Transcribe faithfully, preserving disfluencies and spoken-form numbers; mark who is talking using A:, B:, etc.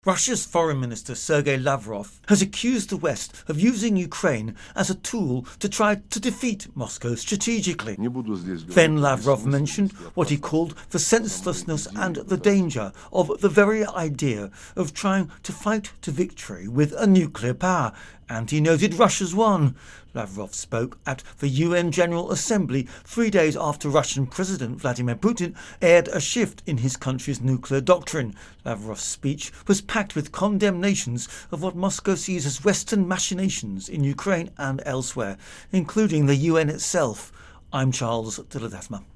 A: Russia's Foreign Minister Sergei Lavrov has accused the West of using Ukraine as a tool to try to defeat Moscow strategically. Then Lavrov mentioned what he called the senselessness and the danger of the very idea of trying to fight to victory with a nuclear power, and he noted Russia's won. Lavrov spoke at the U N General Assembly three days after Russian President Vladimir Putin aired a shift in his country's nuclear doctrine. Lavrov's speech was packed with condemnations of what Moscow sees as Western machinations in Ukraine and elsewhere, including the U N itself. I'm Charles de Ledesma.